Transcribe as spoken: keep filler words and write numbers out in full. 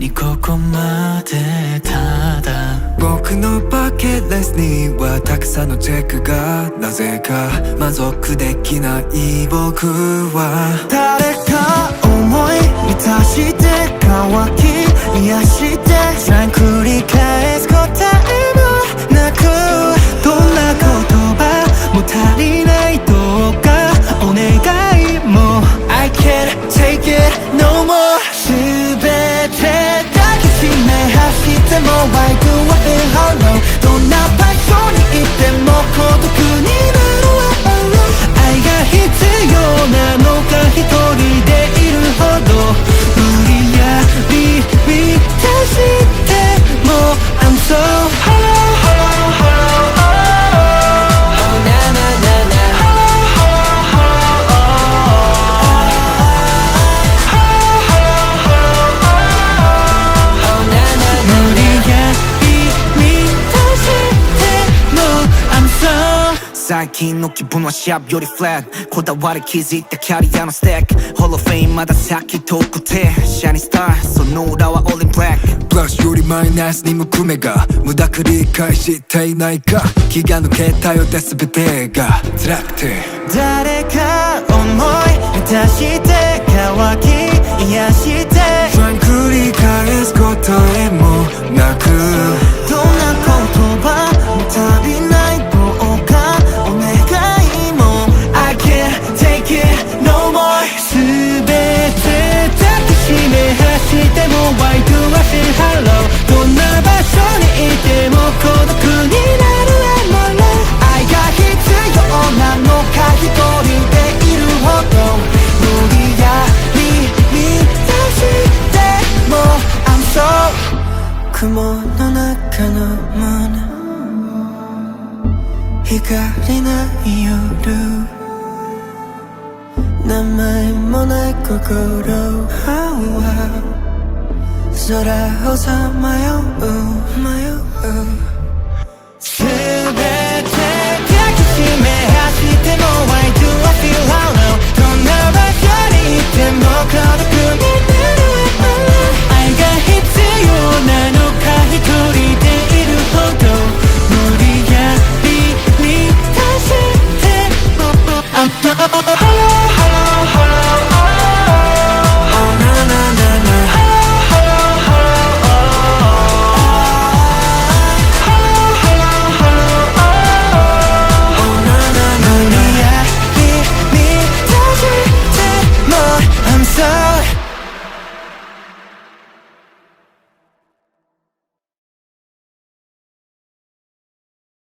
にここまでただ僕のバケットリストにはたくさんのチェックがなぜか満足できない僕は誰か思い満たして乾き癒してさん繰り返す答えもなくどんな言葉も足りないどうかお願いも I can't take it no more 全て抱きしめ走っても Why do I feel hollow どんな場所にいても孤独になるわ愛が必要なのか一人でいるほど無理やり満たしても I'm so hollow hollow hollow oh na na na na hollow hollow hollow oh oh na na na 無理やり満たしても I'm so 最近の気分はシャープよりフラットこだわり気づいたキャリアのステックホロフェインまだ先遠くてシャニスターその裏はオールインブラックプラスよりマイナスに向く目が無駄繰り返していないか気が抜けたようで全てが辛くて誰か思い満たして乾き癒して繰り返す答えもなくどんな言葉も足りないどうかお願いも I can't take it no more 全て抱きしめ走っても Why do I feel hollow どんな場所にいても孤独になる I'm alone 愛が必要なのか一人でいるほど無理やり満たしても I'm so 雲の中のもの光ない夜名前もない心空をさまよう迷う全